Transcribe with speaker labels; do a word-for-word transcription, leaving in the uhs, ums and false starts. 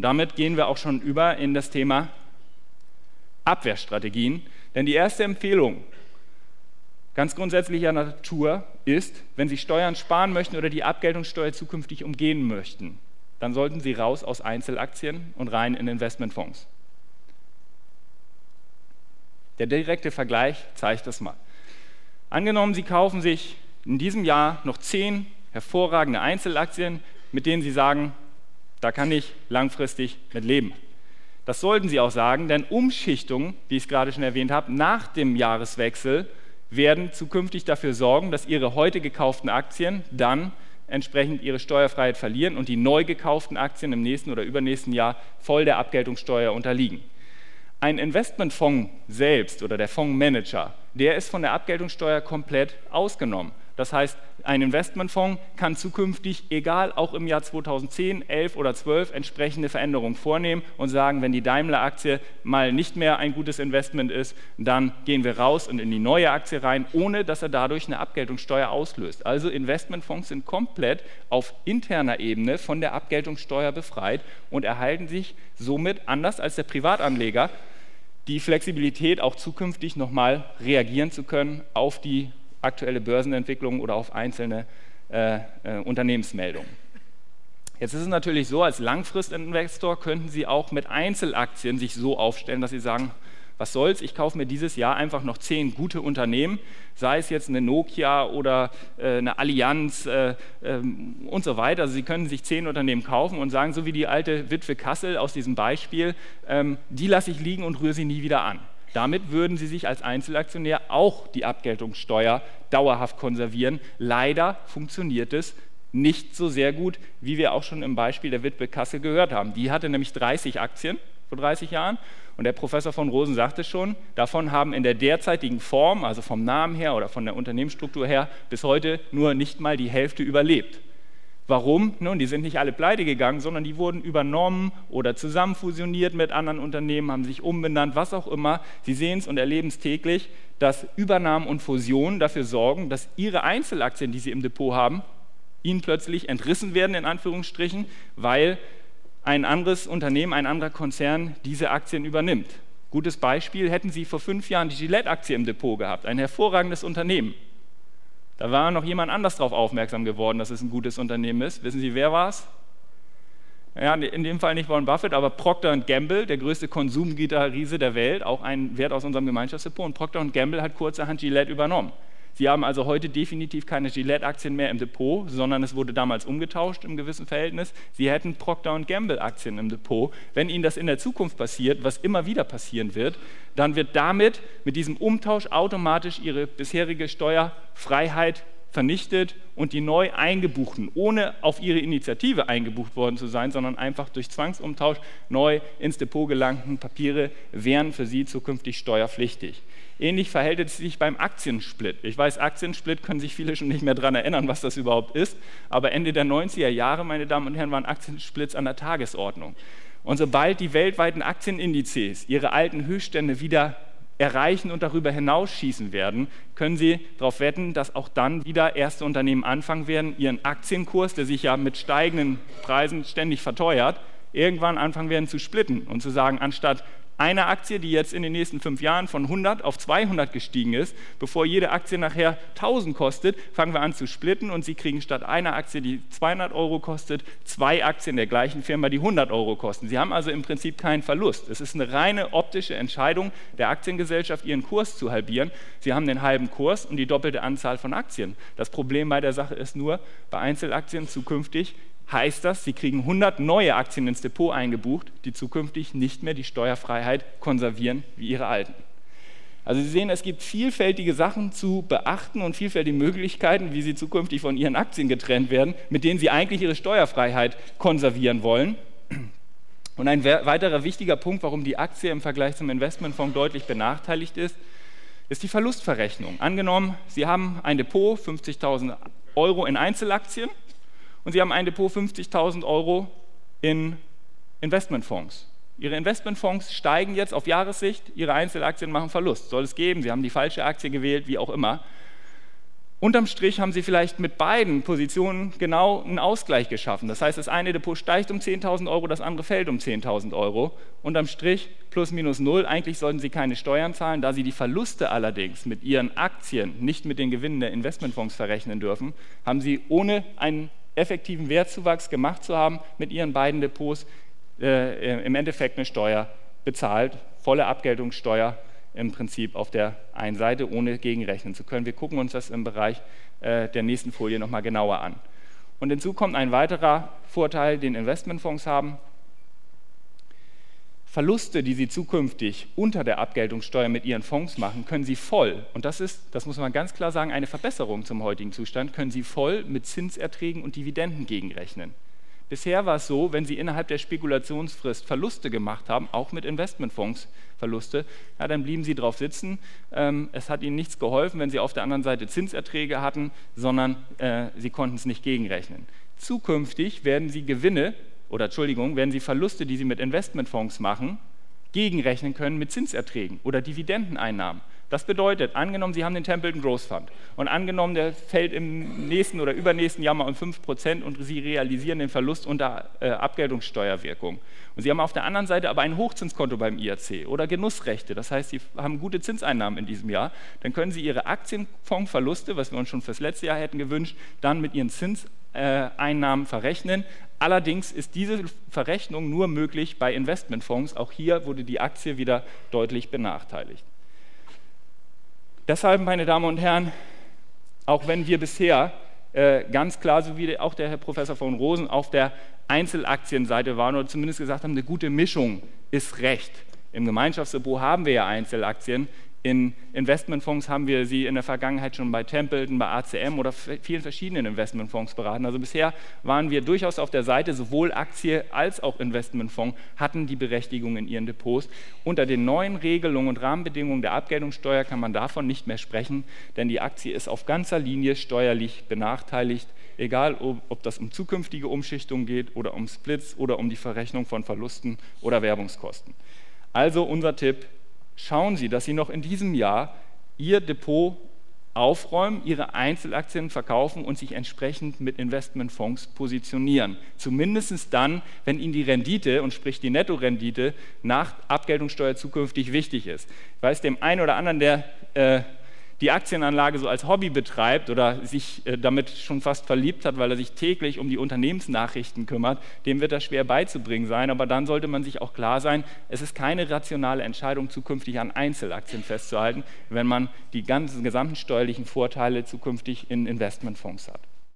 Speaker 1: Und damit gehen wir auch schon über in das Thema Abwehrstrategien. Denn die erste Empfehlung ganz grundsätzlicher Natur ist, wenn Sie Steuern sparen möchten oder die Abgeltungssteuer zukünftig umgehen möchten, dann sollten Sie raus aus Einzelaktien und rein in Investmentfonds. Der direkte Vergleich zeigt das mal. Angenommen, Sie kaufen sich in diesem Jahr noch zehn hervorragende Einzelaktien, mit denen Sie sagen, da kann ich langfristig mit leben. Das sollten Sie auch sagen, denn Umschichtungen, wie ich es gerade schon erwähnt habe, nach dem Jahreswechsel werden zukünftig dafür sorgen, dass Ihre heute gekauften Aktien dann entsprechend ihre Steuerfreiheit verlieren und die neu gekauften Aktien im nächsten oder übernächsten Jahr voll der Abgeltungssteuer unterliegen. Ein Investmentfonds selbst oder der Fondsmanager, der ist von der Abgeltungssteuer komplett ausgenommen. Das heißt, ein Investmentfonds kann zukünftig, egal auch im Jahr zweitausendzehn, elf oder zwölf, entsprechende Veränderungen vornehmen und sagen, wenn die Daimler-Aktie mal nicht mehr ein gutes Investment ist, dann gehen wir raus und in die neue Aktie rein, ohne dass er dadurch eine Abgeltungssteuer auslöst. Also Investmentfonds sind komplett auf interner Ebene von der Abgeltungssteuer befreit und erhalten sich somit, anders als der Privatanleger, die Flexibilität, auch zukünftig nochmal reagieren zu können auf die aktuelle Börsenentwicklung oder auf einzelne äh, äh, Unternehmensmeldungen. Jetzt ist es natürlich so, als Langfristinvestor könnten Sie auch mit Einzelaktien sich so aufstellen, dass Sie sagen, was soll's, ich kaufe mir dieses Jahr einfach noch zehn gute Unternehmen, sei es jetzt eine Nokia oder äh, eine Allianz äh, ähm, und so weiter. Also Sie können sich zehn Unternehmen kaufen und sagen, so wie die alte Witwe Kassel aus diesem Beispiel, ähm, die lasse ich liegen und rühre sie nie wieder an. Damit würden Sie sich als Einzelaktionär auch die Abgeltungssteuer dauerhaft konservieren. Leider funktioniert es nicht so sehr gut, wie wir auch schon im Beispiel der Witwe Kassel gehört haben. Die hatte nämlich dreißig Aktien vor dreißig Jahren und der Professor von Rosen sagte schon, davon haben in der derzeitigen Form, also vom Namen her oder von der Unternehmensstruktur her, bis heute nur nicht mal die Hälfte überlebt. Warum? Nun, die sind nicht alle pleite gegangen, sondern die wurden übernommen oder zusammenfusioniert mit anderen Unternehmen, haben sich umbenannt, was auch immer. Sie sehen es und erleben es täglich, dass Übernahmen und Fusionen dafür sorgen, dass ihre Einzelaktien, die sie im Depot haben, ihnen plötzlich entrissen werden, in Anführungsstrichen, weil ein anderes Unternehmen, ein anderer Konzern diese Aktien übernimmt. Gutes Beispiel, hätten Sie vor fünf Jahren die Gillette-Aktie im Depot gehabt, ein hervorragendes Unternehmen. Da war noch jemand anders darauf aufmerksam geworden, dass es ein gutes Unternehmen ist. Wissen Sie, wer war es? Ja, in dem Fall nicht Warren Buffett, aber Procter and Gamble, der größte Konsumgüterriese der Welt, auch ein Wert aus unserem Gemeinschaftsdepot. Und Procter and Gamble hat kurzerhand Gillette übernommen. Sie haben also heute definitiv keine Gillette-Aktien mehr im Depot, sondern es wurde damals umgetauscht im gewissen Verhältnis. Sie hätten Procter and Gamble-Aktien im Depot. Wenn Ihnen das in der Zukunft passiert, was immer wieder passieren wird, dann wird damit, mit diesem Umtausch automatisch Ihre bisherige Steuerfreiheit vernichtet und die neu eingebuchten, ohne auf Ihre Initiative eingebucht worden zu sein, sondern einfach durch Zwangsumtausch neu ins Depot gelangten Papiere wären für Sie zukünftig steuerpflichtig. Ähnlich verhält es sich beim Aktiensplit. Ich weiß, Aktiensplit können sich viele schon nicht mehr daran erinnern, was das überhaupt ist, aber Ende der neunziger Jahre, meine Damen und Herren, waren Aktiensplits an der Tagesordnung. Und sobald die weltweiten Aktienindizes ihre alten Höchststände wieder erreichen und darüber hinausschießen werden, können Sie darauf wetten, dass auch dann wieder erste Unternehmen anfangen werden, ihren Aktienkurs, der sich ja mit steigenden Preisen ständig verteuert, irgendwann anfangen werden zu splitten und zu sagen, anstatt eine Aktie, die jetzt in den nächsten fünf Jahren von hundert auf zweihundert gestiegen ist, bevor jede Aktie nachher tausend kostet, fangen wir an zu splitten und Sie kriegen statt einer Aktie, die zweihundert Euro kostet, zwei Aktien der gleichen Firma, die hundert Euro kosten. Sie haben also im Prinzip keinen Verlust. Es ist eine reine optische Entscheidung der Aktiengesellschaft, ihren Kurs zu halbieren. Sie haben den halben Kurs und die doppelte Anzahl von Aktien. Das Problem bei der Sache ist nur, bei Einzelaktien zukünftig heißt das, Sie kriegen hundert neue Aktien ins Depot eingebucht, die zukünftig nicht mehr die Steuerfreiheit konservieren wie Ihre alten. Also Sie sehen, es gibt vielfältige Sachen zu beachten und vielfältige Möglichkeiten, wie Sie zukünftig von Ihren Aktien getrennt werden, mit denen Sie eigentlich Ihre Steuerfreiheit konservieren wollen. Und ein weiterer wichtiger Punkt, warum die Aktie im Vergleich zum Investmentfonds deutlich benachteiligt ist, ist die Verlustverrechnung. Angenommen, Sie haben ein Depot, fünfzigtausend Euro in Einzelaktien, und Sie haben ein Depot fünfzigtausend Euro in Investmentfonds. Ihre Investmentfonds steigen jetzt auf Jahressicht, Ihre Einzelaktien machen Verlust. Soll es geben, Sie haben die falsche Aktie gewählt, wie auch immer. Unterm Strich haben Sie vielleicht mit beiden Positionen genau einen Ausgleich geschaffen. Das heißt, das eine Depot steigt um zehntausend Euro, das andere fällt um zehntausend Euro. Unterm Strich plus minus null. Eigentlich sollten Sie keine Steuern zahlen, da Sie die Verluste allerdings mit Ihren Aktien nicht mit den Gewinnen der Investmentfonds verrechnen dürfen, haben Sie, ohne einen effektiven Wertzuwachs gemacht zu haben, mit Ihren beiden Depots äh, im Endeffekt eine Steuer bezahlt, volle Abgeltungssteuer im Prinzip auf der einen Seite, ohne gegenrechnen zu können. Wir gucken uns das im Bereich äh, der nächsten Folie nochmal genauer an. Und hinzu kommt ein weiterer Vorteil, den Investmentfonds haben. Verluste, die Sie zukünftig unter der Abgeltungssteuer mit Ihren Fonds machen, können Sie voll, und das ist, das muss man ganz klar sagen, eine Verbesserung zum heutigen Zustand, können Sie voll mit Zinserträgen und Dividenden gegenrechnen. Bisher war es so, wenn Sie innerhalb der Spekulationsfrist Verluste gemacht haben, auch mit Investmentfonds Verluste, ja, dann blieben Sie drauf sitzen. Ähm, es hat Ihnen nichts geholfen, wenn Sie auf der anderen Seite Zinserträge hatten, sondern äh, Sie konnten es nicht gegenrechnen. Zukünftig werden Sie Gewinne, oder Entschuldigung, werden Sie Verluste, die Sie mit Investmentfonds machen, gegenrechnen können mit Zinserträgen oder Dividendeneinnahmen. Das bedeutet, angenommen, Sie haben den Templeton Growth Fund und angenommen, der fällt im nächsten oder übernächsten Jahr mal um fünf Prozent und Sie realisieren den Verlust unter äh, Abgeltungssteuerwirkung. Und Sie haben auf der anderen Seite aber ein Hochzinskonto beim I A C oder Genussrechte, das heißt, Sie haben gute Zinseinnahmen in diesem Jahr, dann können Sie Ihre Aktienfondsverluste, was wir uns schon fürs letzte Jahr hätten gewünscht, dann mit Ihren Zinseinnahmen verrechnen. Allerdings ist diese Verrechnung nur möglich bei Investmentfonds. Auch hier wurde die Aktie wieder deutlich benachteiligt. Deshalb, meine Damen und Herren, auch wenn wir bisher äh, ganz klar, so wie auch der Herr Professor von Rosen, auf der Einzelaktienseite waren oder zumindest gesagt haben, eine gute Mischung ist recht. Im Gemeinschaftsdepot haben wir ja Einzelaktien. In Investmentfonds haben wir sie in der Vergangenheit schon bei Templeton, bei A C M oder vielen verschiedenen Investmentfonds beraten. Also bisher waren wir durchaus auf der Seite, sowohl Aktie als auch Investmentfonds hatten die Berechtigung in ihren Depots. Unter den neuen Regelungen und Rahmenbedingungen der Abgeltungssteuer kann man davon nicht mehr sprechen, denn die Aktie ist auf ganzer Linie steuerlich benachteiligt, egal ob, ob das um zukünftige Umschichtungen geht oder um Splits oder um die Verrechnung von Verlusten oder Werbungskosten. Also unser Tipp: Schauen Sie, dass Sie noch in diesem Jahr Ihr Depot aufräumen, Ihre Einzelaktien verkaufen und sich entsprechend mit Investmentfonds positionieren. Zumindest dann, wenn Ihnen die Rendite, und sprich die Nettorendite, nach Abgeltungssteuer zukünftig wichtig ist. Ich weiß, dem einen oder anderen, der äh, die Aktienanlage so als Hobby betreibt oder sich äh, damit schon fast verliebt hat, weil er sich täglich um die Unternehmensnachrichten kümmert, dem wird das schwer beizubringen sein. Aber dann sollte man sich auch klar sein, es ist keine rationale Entscheidung, zukünftig an Einzelaktien festzuhalten, wenn man die ganzen gesamten steuerlichen Vorteile zukünftig in Investmentfonds hat.